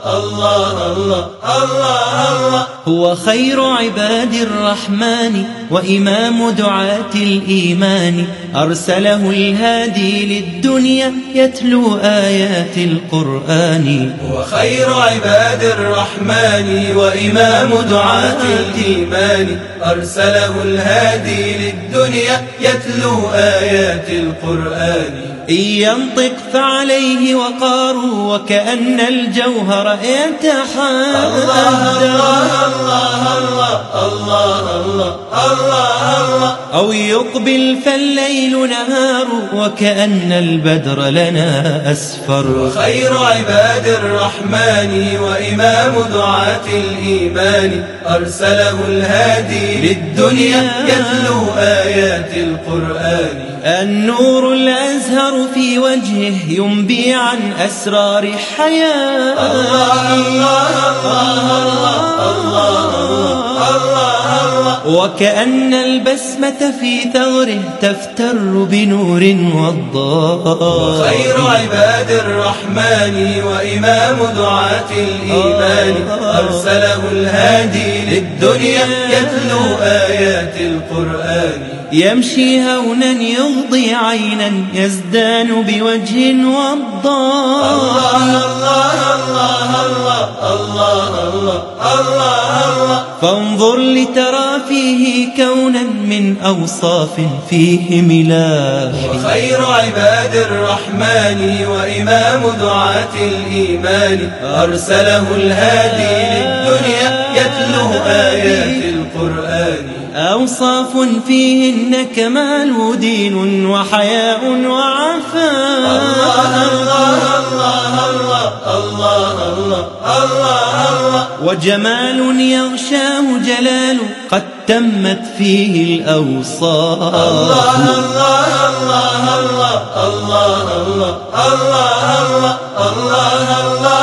الله الله الله الله. هو خير عباد الرحمن وإمام دعاة الإيمان، أرسله الهادي للدنيا يتلو آيات القرآن. هو خير عباد الرحمن وإمام دعاة الإيمان، أرسله الهادي للدنيا يتلو آيات القرآن. إن ينطق فعليه وقار وكأن الجوهر يتحدى. الله الله الله الله الله الله. أو يقبل فالليل نهار وكأن البدر لنا أسفر. خير عباد الرحمن وإمام دعاة الإيمان، أرسله الهادي للدنيا يتلو آيات القرآن. النور الأزهر في وجهه ينبي عن أسرار حياة. الله الله الله الله الله. وكأن البسمة في ثغره تفتر بنور وضاء. خير عباد الرحمن وإمام دعاة الإيمان، أرسله الهادي للدنيا يتلو آيات القرآن. يمشي هونا يغضي عينا يزدان بوجه وضاء. الله الله الله الله الله الله. فانظر لترى فيه كونا من أوصاف فيه ملاح. وخير عباد الرحمن وإمام دعاة الإيمان، أرسله الهادي للدنيا يتلو آيات القرآن. أوصاف فيهن كمال دين وحياء وعفاء. الله الله الله الله الله الله. وجمال يغشاه جلال قد تمت فيه الأوصاف. الله الله الله الله الله الله الله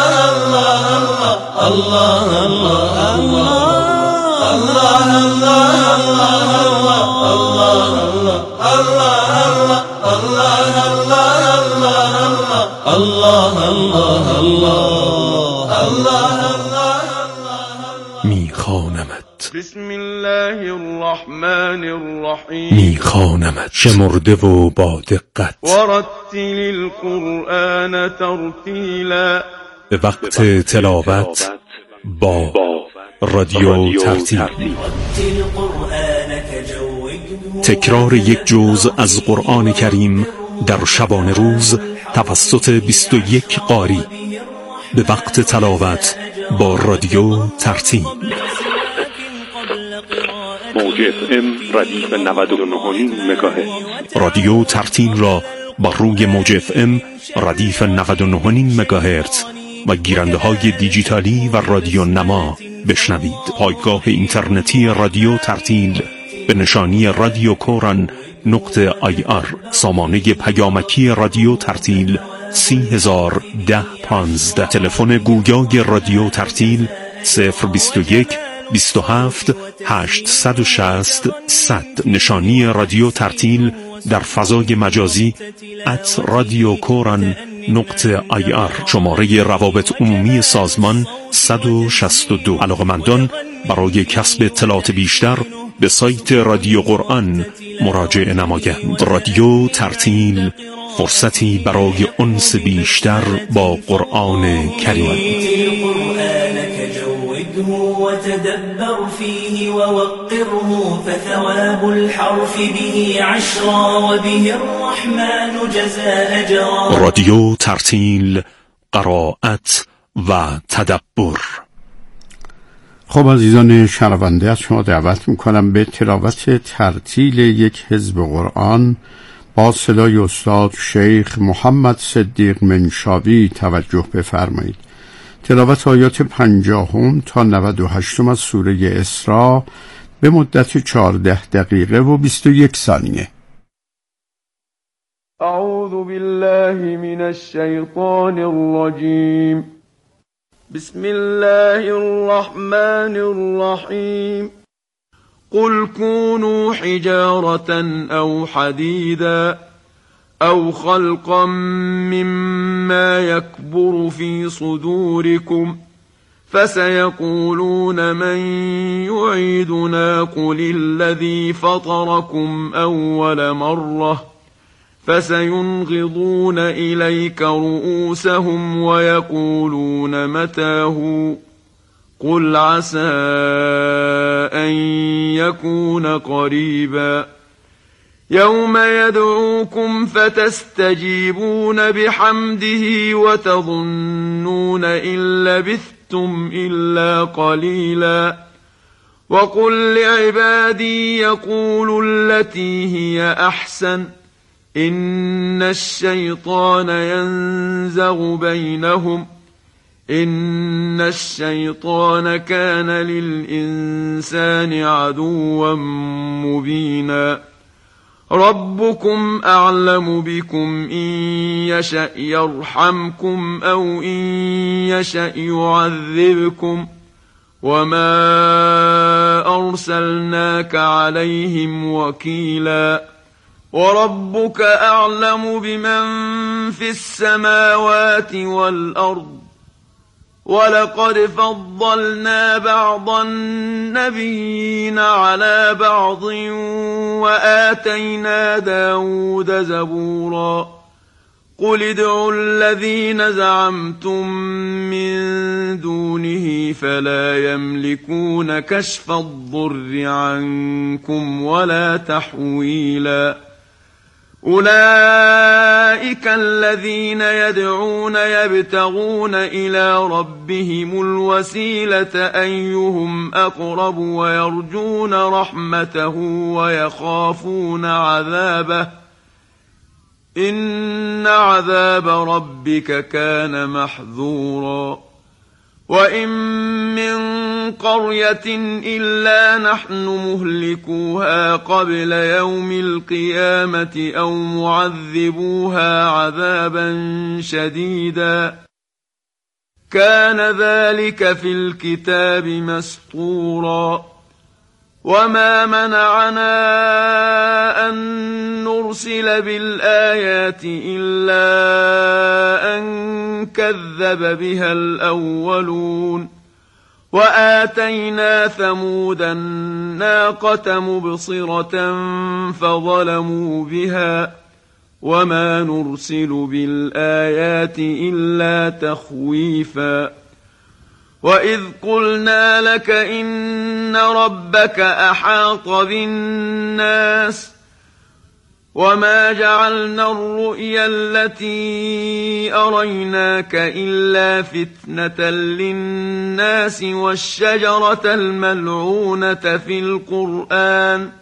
الله الله الله الله. الله الله میخوانمت. بسم الله الرحمن الرحیم. میخوانمت شمرده و با دقت. ورتل القرآن ترتیلا. به وقت تلاوت با رادیو ترتیل. تکرار یک جزء از قرآن کریم در شبانه روز توسط 21 قاری. به وقت تلاوت با رادیو ترتیل. موج FM ردیف 99.9 مگاهرتز. رادیو ترتیل را بر روی موج FM ردیف 99.9 مگاهرتز و گیرنده های دیجیتالی و رادیو نما بشنوید. پایگاه اینترنتی رادیو ترتیل به نشانی رادیو کوران.IR. سامانه پیامکی رادیو ترتیل 3001015. تلفن گویای رادیو ترتیل 021 27 860 100. نشانی رادیو ترتیل در فضای مجازی @radiokoran.ir. شماره روابط عمومی سازمان 162. علاقمندان برای کسب اطلاعات بیشتر به سایت رادیو قرآن مراجعه نمایند. رادیو ترتیل، فرصتی برای انس بیشتر با قرآن کریم. وتدبر فيه ووقره فثواب الحرف به عشرا وبه الرحمن جزاء أجرا. رادیو ترتیل، قرائت و تدبر. خب عزیزان شنونده، از شما دعوت میکنم به تلاوت ترتیل یک حزب قرآن با صدای استاد شیخ محمد صدیق منشاوی توجه بفرمایید. تلاوت آیات 50 تا 98 از سوره اسراء به مدت 14 دقیقه و 21 ثانیه. اعوذ بالله من الشیطان الرجیم. بسم الله الرحمن الرحیم. قل كونوا حجارة أو حديدا أو خلقا مما يكبر في صدوركم فسيقولون من يعيدنا قل الذي فطركم أول مرة فسينغضون إليك رؤوسهم ويقولون متى قل عسى أن يكون قريبا يوم يدعوكم فتستجيبون بحمده وتظنون إن لبثتم إلا قليلا وقل لعبادي يقولوا التي هي أحسن إن الشيطان ينزغ بينهم إن الشيطان كان للإنسان عدوا مبينا ربكم أعلم بكم إن يشأ يرحمكم أو إن يشأ يعذبكم وما أرسلناك عليهم وكيلا وربك أعلم بمن في السماوات والأرض ولقد فضلنا بعض النبيين على بعض وآتينا داود زبورا قل ادعوا الذين زعمتم من دونه فلا يملكون كشف الضر عنكم ولا تحويلا أولئك الذين يدعون يبتغون إلى ربهم الوسيلة أيهم أقرب ويرجون رحمته ويخافون عذابه إن عذاب ربك كان محذورا وإن من قرية إلا نحن مهلكوها قبل يوم القيامة أو معذبوها عذابا شديدا كان ذلك في الكتاب مسطورا وما منعنا أن نرسل بالآيات إلا أن كذب بها الأولون وآتينا ثمود الناقة مبصرة فظلموا بها وما نرسل بالآيات إلا تخويفا وإذ قلنا لك إن ربك أحاط بالناس وما جعلنا الرؤيا التي أريناك إلا فتنة للناس والشجرة الملعونة في القرآن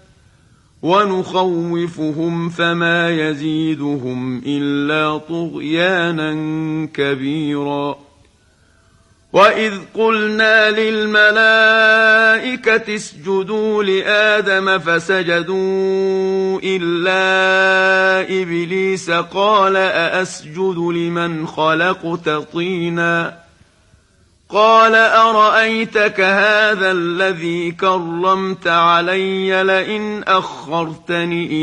ونخوفهم فما يزيدهم إلا طغيانا كبيرا وإذ قلنا للملائكة اسجدوا لآدم فسجدوا إلا إبليس قال أأسجد لمن خلقت طينا قال أرأيتك هذا الذي كرمت علي لئن أخرتني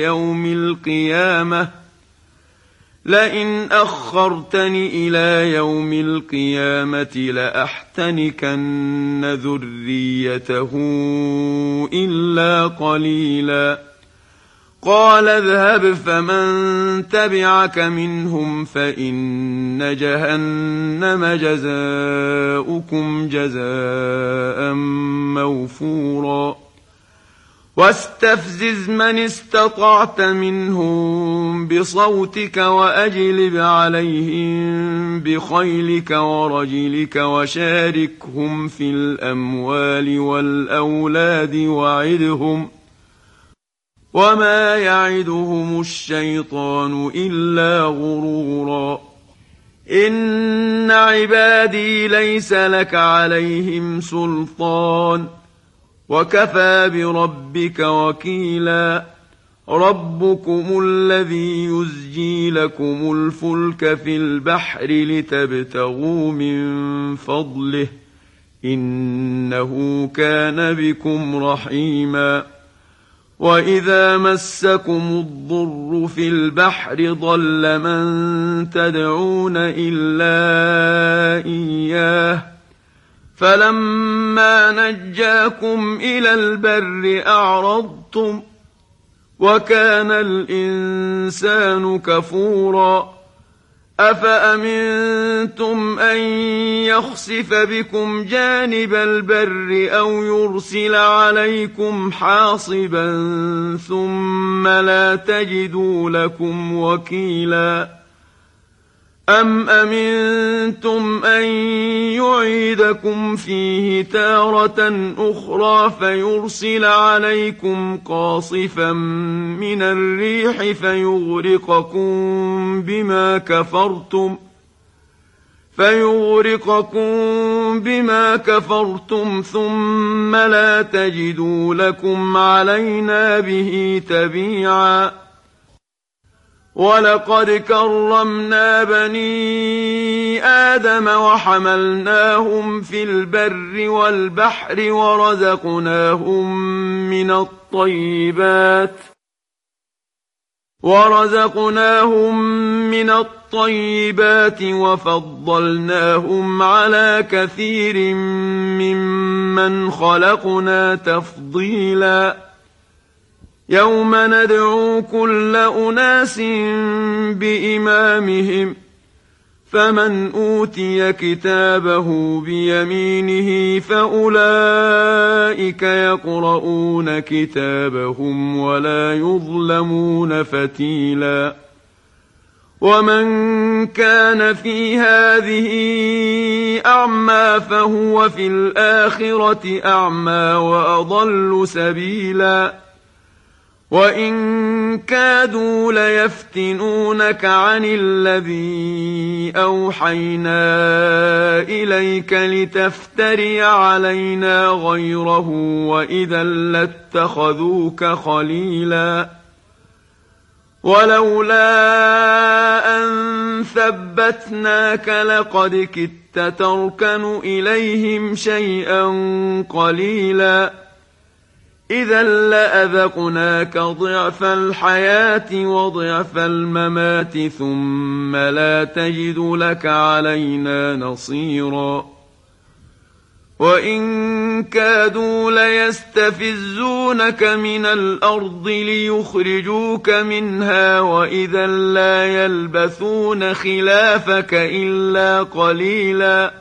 إلى يوم القيامة لأحتنكن ذريته إلا قليلا قال اذهب فمن تبعك منهم فإن جهنم جزاؤكم جزاء موفورا واستفزز من استطعت منهم بصوتك وأجلب عليهم بخيلك ورجلك وشاركهم في الأموال والأولاد وعدهم وما يعدهم الشيطان إلا غرورا إن عبادي ليس لك عليهم سلطان وكفى بربك وكيلا ربكم الذي يزجي لكم الفلك في البحر لتبتغوا من فضله إنه كان بكم رحيما وإذا مسكم الضر في البحر ضل من تدعون إلا إياه فلما نجاكم إلى البر أعرضتم وكان الإنسان كفورا أفأمنتم أن يخسف بكم جانب البر أو يرسل عليكم حاصبا ثم لا تجدوا لكم وكيلا أم أمنتم أن يعيدكم فيه تارة أخرى فيرسل عليكم قاصفا من الريح فيغرقكم بما كفرتم ثم لا تجدوا لكم علينا به تبيعا ولقد كرمنا بني آدم وحملناهم في البر والبحر ورزقناهم من الطيبات وفضلناهم على كثير ممن خلقنا تفضيلا يوم ندعو كل أناس بإمامهم فمن أوتي كتابه بيمينه فأولئك يقرؤون كتابهم ولا يظلمون فتيلا ومن كان في هذه أعمى فهو في الآخرة أعمى وأضل سبيلا وإن كادوا ليفتنونك عن الذي أوحينا إليك لتفتري علينا غيره وإذا لاتخذوك خليلا ولولا أن ثبتناك لقد كدت تركن إليهم شيئا قليلا إذا لأذقناك ضعف الحياة وضعف الممات ثم لا تجد لك علينا نصيرا وإن كادوا ليستفزونك من الأرض ليخرجوك منها وإذا لا يلبثون خلافك إلا قليلا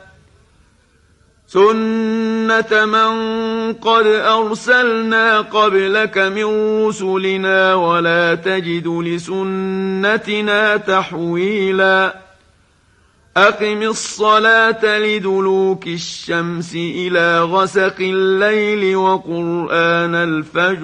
سنة من قد أرسلنا قبلك من رسلنا ولا تجد لسنتنا تحويلا أقم الصلاة لدلوك الشمس إلى غسق الليل وقرآن الفجر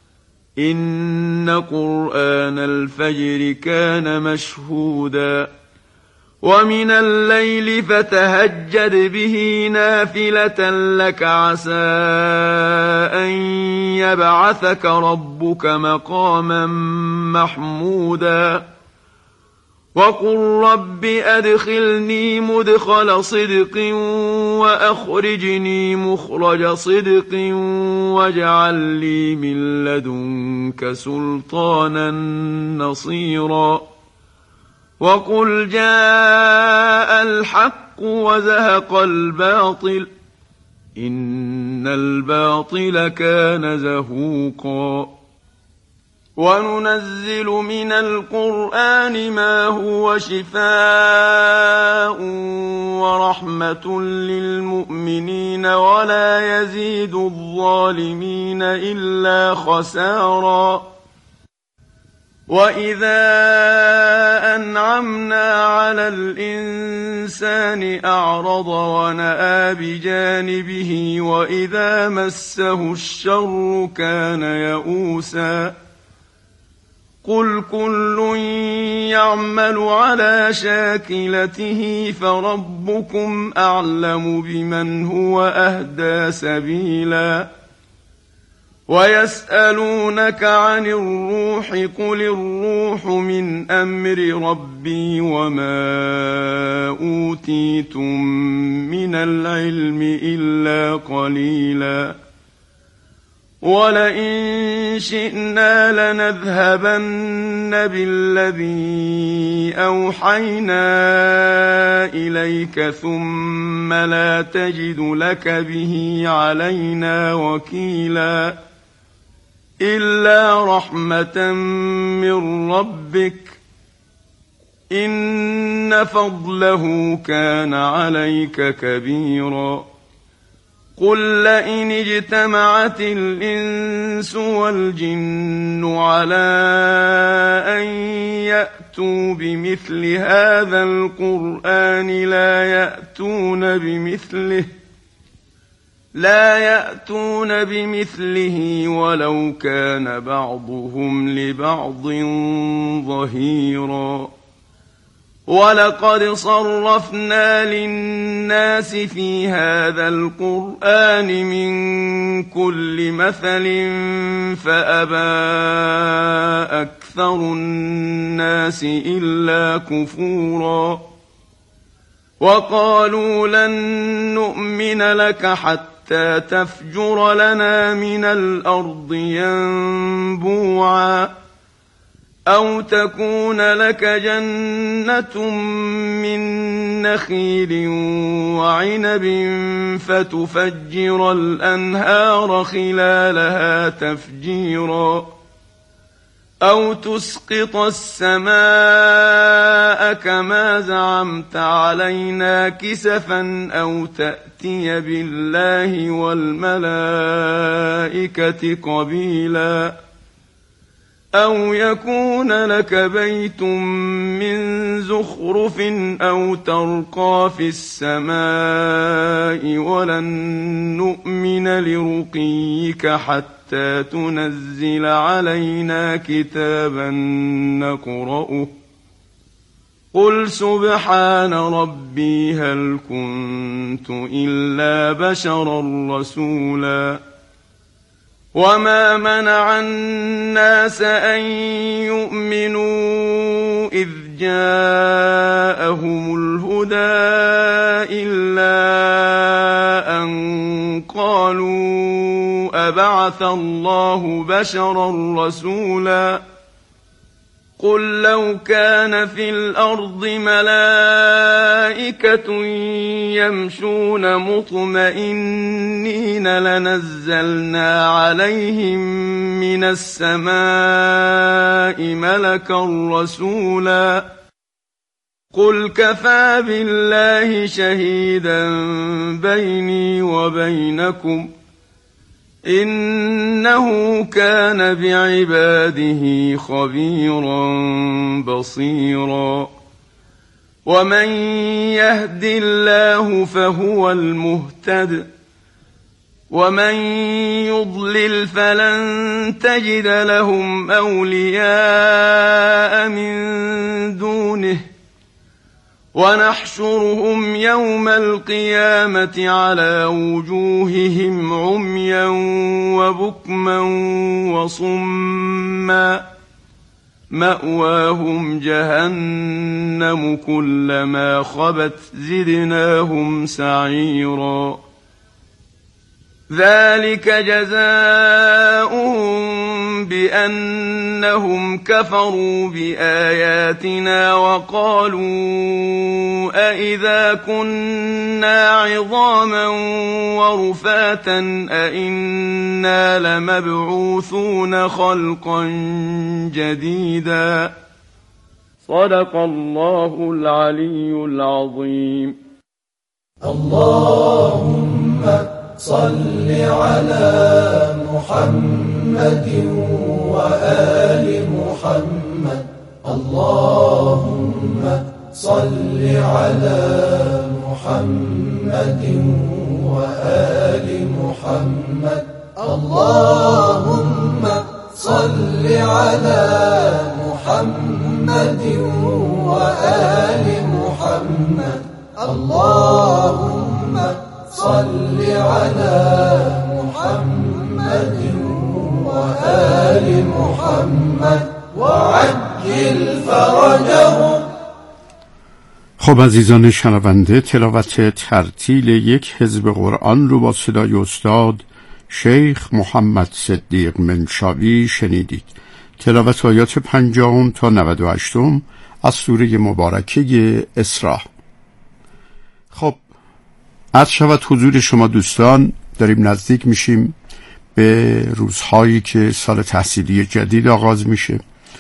إن قرآن الفجر كان مشهودا ومن الليل فتهجد به نافلة لك عسى أن يبعثك ربك مقاما محمودا وقل رب أدخلني مدخل صدق وأخرجني مخرج صدق واجعل لي من لدنك سلطانا نصيرا وقل جاء الحق وزهق الباطل إن الباطل كان زهوقا وننزل من القرآن ما هو شفاء ورحمة للمؤمنين ولا يزيد الظالمين إلا خسارا وإذا أنعمنا على الإنسان أعرض ونأى بجانبه وإذا مسه الشر كان يئوسا قل كل يعمل على شاكلته فربكم أعلم بمن هو أهدى سبيلا ويسألونك عن الروح قل الروح من أمر ربي وما ولئن شئنا لنذهبن بالذي أوحينا إليك ثم لا تجد لك به علينا وكيلا إلا رحمة من ربك إن فضله كان عليك كبيرا قل لئن اجتمعت الإنس والجن على أن يأتوا بمثل هذا القرآن لا يأتون بمثله ولو كان بعضهم لبعض ظهيرا ولقد صرفنا للناس في هذا القرآن من كل مثل فأبى أكثر الناس إلا كفورا وقالوا لن نؤمن لك حتى تفجر لنا من الأرض ينبوعا أو تكون لك جنة من نخيل وعنب فتفجر الأنهار خلالها تفجيرا أو تسقط السماء كما زعمت علينا كسفا أو تأتي بالله والملائكة قبيلا أو يكون لك بيت من زخرف أو ترقى في السماء ولن نؤمن لرقيك حتى تنزل علينا كتابا نقرأه قل سبحان ربي هل كنت إلا بشرا رسولا وما منع الناس أن يؤمنوا إذ جاءهم الهدى إلا أن قالوا أبعث الله بشرا رسولا قل لو كان في الأرض ملائكة يمشون مطمئنين لنزلنا عليهم من السماء ملكا رسولا قل كفى بالله شهيدا بيني وبينكم إنه كان بعباده خبيرا بصيرا ومن يهد الله فهو المهتد ومن يضلل فلن تجد لهم أولياء من دونه ونحشرهم يوم القيامة على وجوههم عميا وبكما وصما مأواهم جهنم كلما خبت زدناهم سعيرا ذلك جزاؤهم بأنهم كفروا بآياتنا وقالوا أئذا كنا عظاما ورفاتا أئنا لمبعوثون خلقا جديدا صدق الله العلي العظيم. اللهم صل على محمد وآل محمد. اللهم صل على محمد وآل محمد. اللهم صل على محمد وآل محمد. اللهم صل على محمد وآل محمد وعجل فرجهم. خب عزیزان شنونده، تلاوت ترتیل یک حزب قرآن رو با صدای استاد شیخ محمد صدیق منشاوی شنیدید. تلاوت آیات 50 تا 98 از سوره مبارکه اسراء. خب عرض شود حضور شما دوستان، داریم نزدیک میشیم به روزهایی که سال تحصیلی جدید آغاز میشه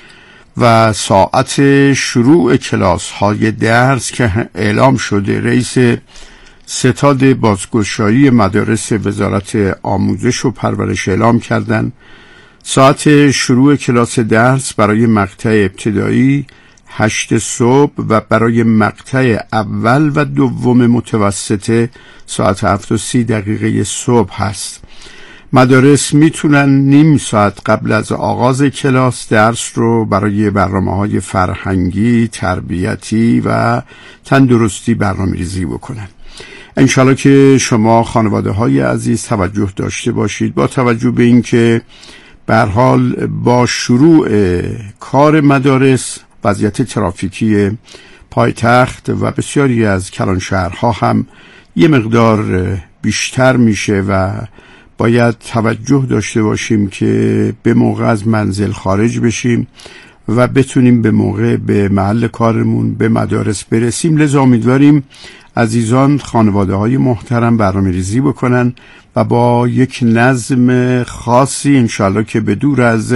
و ساعت شروع کلاس های درس که اعلام شده. رئیس ستاد بازگشایی مدارس وزارت آموزش و پرورش اعلام کردن ساعت شروع کلاس درس برای مقطع ابتدایی 8 صبح و برای مقطع اول و دوم متوسطه ساعت 7:30 صبح هست. مدارس میتونن نیم ساعت قبل از آغاز کلاس درس رو برای برنامه‌های فرهنگی، تربیتی و تندرستی برنامه‌ریزی بکنن. انشالله که شما خانواده‌های عزیز توجه داشته باشید، با توجه به اینکه به هر حال با شروع کار مدارس وضعیت ترافیکی پایتخت و بسیاری از کلانشهرها هم یه مقدار بیشتر میشه و باید توجه داشته باشیم که به موقع از منزل خارج بشیم و بتونیم به موقع به محل کارمون به مدارس برسیم. لذا امیدواریم عزیزان خانواده های محترم برنامه ریزی بکنن و با یک نظم خاصی انشالله که به دور از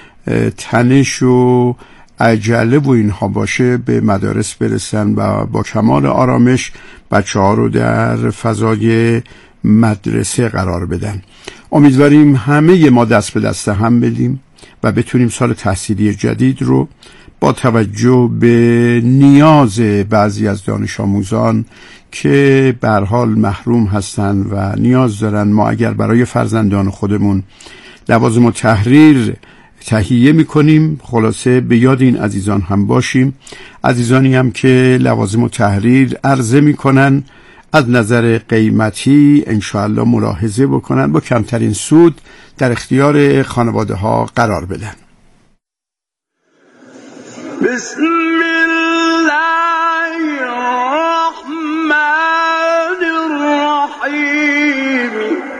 تنش و عجله و اینها باشه به مدارس برسن و با کمال آرامش بچه ها رو در فضای مدرسه قرار بدن. امیدواریم همه ما دست به دست هم بدیم و بتونیم سال تحصیلی جدید رو با توجه به نیاز بعضی از دانش آموزان که به هر حال محروم هستن و نیاز دارن، ما اگر برای فرزندان خودمون لوازم التحریر تهیه میکنیم خلاصه به یاد این عزیزان هم باشیم. عزیزانی هم که لوازم التحریر عرضه میکنن از نظر قیمتی انشاءالله ملاحظه بکنن، با کمترین سود در اختیار خانواده ها قرار بدن. بسم الله الرحمن الرحیم.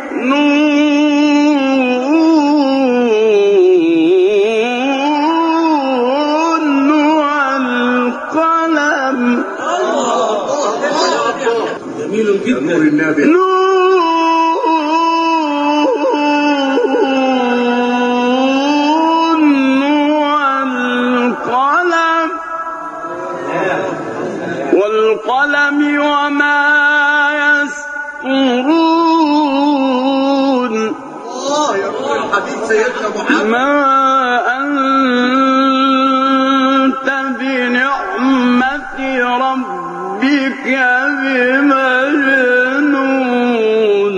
نون والقلم. جميل جدا. والقلم وما يسطرون. ما أنت بنعمة ربك بمجنون.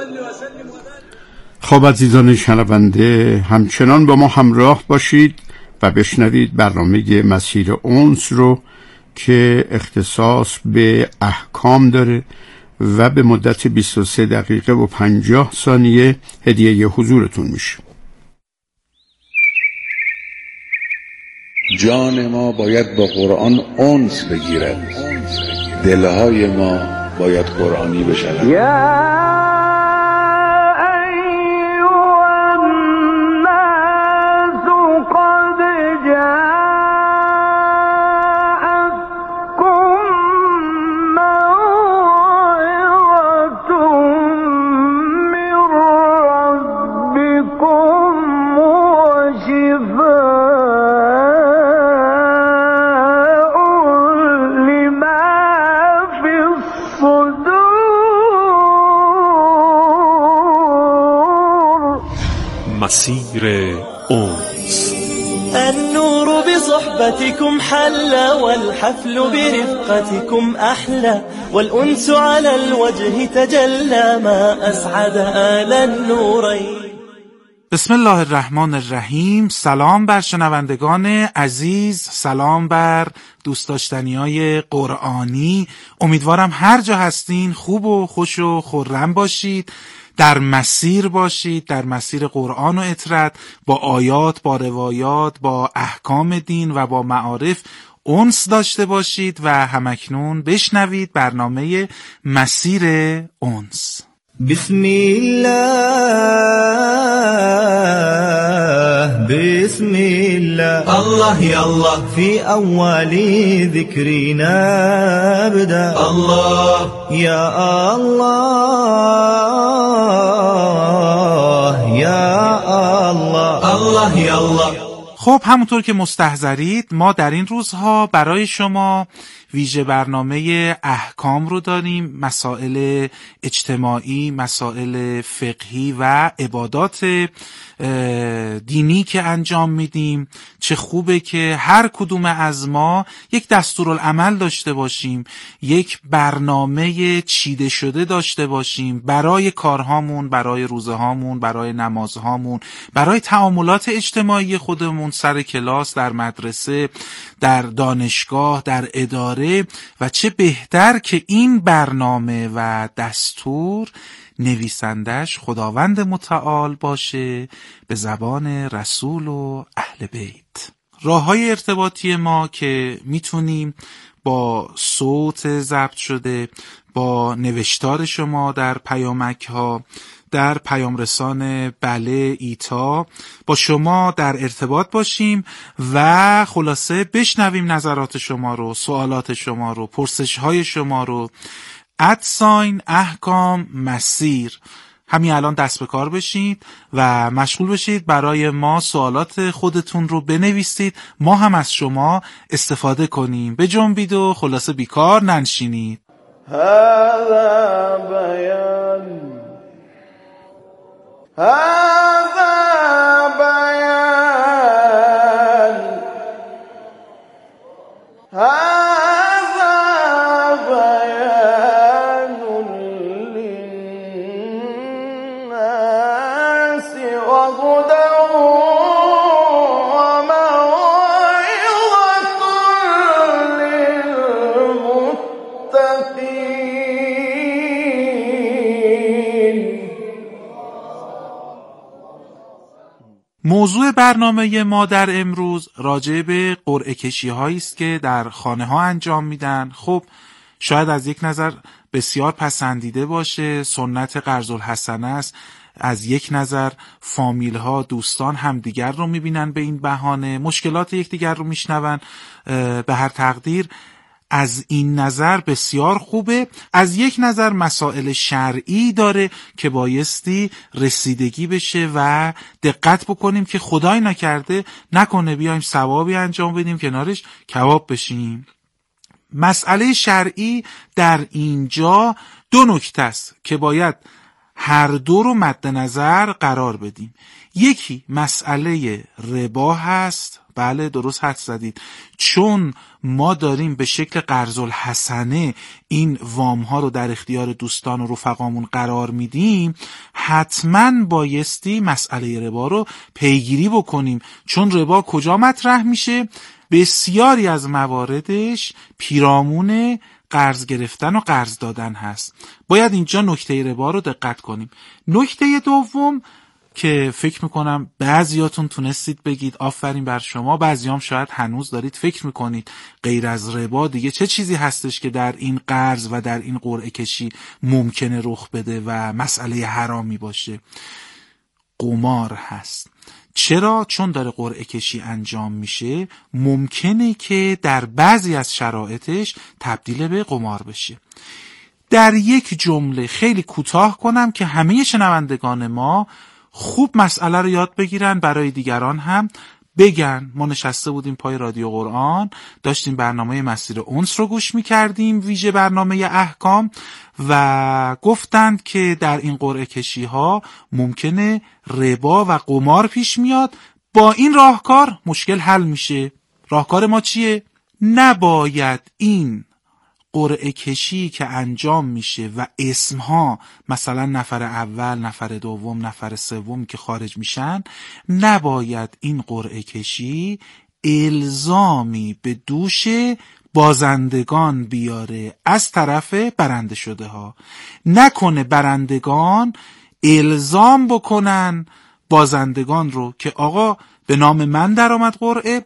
خب عزیزان شنونده همچنان با ما همراه باشید و بشنوید برنامه مسیر انس رو که اختصاص به احکام داره و به مدت 23 دقیقه و 50 ثانیه هدیه حضورتون میشه. جان ما باید با قرآن انس بگیرد، دلهای ما باید قرآنی بشود. مسیر انس. النور بصحبتكم حلى والحفل برفقتكم أحلى والأنس على الوجه تجلى ما أسعد آل النورين. بسم الله الرحمن الرحیم. سلام بر شنوندگان عزیز، سلام بر دوست داشتنیای قرآنی. امیدوارم هر جا هستین خوب و خوش و خرم باشید، در مسیر باشید، در مسیر قرآن و اطرت، با آیات، با روایات، با احکام دین و با معارف انس داشته باشید و همکنون بشنوید برنامه مسیر انس. بسم الله بسم الله الله يا الله في أول ذكرنا أبدأ الله يا الله يا الله الله يا الله. خب همونطور که مستحضرید ما در این روزها برای شما ویژه برنامه احکام رو داریم، مسائل اجتماعی، مسائل فقهی و عبادات دینی که انجام میدیم. چه خوبه که هر کدوم از ما یک دستورالعمل داشته باشیم، یک برنامه چیده شده داشته باشیم برای کارهامون، برای روزهامون، برای نمازهامون، برای تعاملات اجتماعی خودمون سر کلاس، در مدرسه، در دانشگاه، در اداره. و چه بهتر که این برنامه و دستور نویسندش خداوند متعال باشه به زبان رسول و اهل بیت. راه‌های ارتباطی ما که میتونیم با صوت ضبط شده، با نوشتار شما در پیامک ها، در پیام رسان بله ایتا با شما در ارتباط باشیم و خلاصه بشنویم نظرات شما رو، سوالات شما رو، پرسش های شما رو. @احکام مسیر، همین الان دست به کار بشید و مشغول بشید برای ما سوالات خودتون رو بنویسید، ما هم از شما استفاده کنیم. بجنبید و خلاصه بیکار ننشینید. هذا بیان هذا بیان هذا بیان للناس و هدى و موعظة للمتقین. موضوع برنامه ما در امروز راجع به قرعه کشی هایی است که در خانه ها انجام میدن. خب شاید از یک نظر بسیار پسندیده باشه، سنت قرض الحسنه است. از یک نظر فامیل ها، دوستان همدیگر رو میبینن به این بهانه، مشکلات یکدیگر رو میشنون. به هر تقدیر از این نظر بسیار خوبه. از یک نظر مسائل شرعی داره که بایستی رسیدگی بشه و دقت بکنیم که خدای نکرده نکنه بیایم ثوابی انجام بدیم کنارش کباب بشیم. مسئله شرعی در اینجا دو نکته است که باید هر دو رو مد نظر قرار بدیم. یکی مسئله ربا هست. بله درست حدس زدید، چون ما داریم به شکل قرض الحسنه این وام ها رو در اختیار دوستان و رفقامون قرار میدیم، حتما بایستی مسئله ربا رو پیگیری بکنیم. چون ربا کجا مطرح میشه؟ بسیاری از مواردش پیرامون قرض گرفتن و قرض دادن هست. باید اینجا نکته ربا رو دقت کنیم. نکته دوم که فکر میکنم بعضیاتون تونستید بگید آفرین بر شما، بعضیام شاید هنوز دارید فکر میکنید غیر از ربا دیگه چه چیزی هستش که در این قرض و در این قرعه کشی ممکنه رخ بده و مسئله حرامی باشه. قمار هست. چرا؟ چون داره قرعه کشی انجام میشه، ممکنه که در بعضی از شرایطش تبدیل به قمار بشه. در یک جمله خیلی کوتاه کنم که همه شنوندگان ما خوب مسئله رو یاد بگیرن، برای دیگران هم بگن. ما نشسته بودیم پای رادیو قرآن، داشتیم برنامه مسیر انس رو گوش میکردیم، ویژه برنامه احکام، و گفتند که در این قرعه کشی ها ممکنه ربا و قمار پیش میاد. با این راهکار مشکل حل میشه. راهکار ما چیه؟ نباید این قرعه کشی که انجام میشه و اسمها مثلا نفر اول، نفر دوم، نفر سوم که خارج میشن، نباید این قرعه کشی الزامی به دوش بازندگان بیاره از طرف برنده شده ها. نکنه برندگان الزام بکنن بازندگان رو که آقا به نام من در آمد قرعه،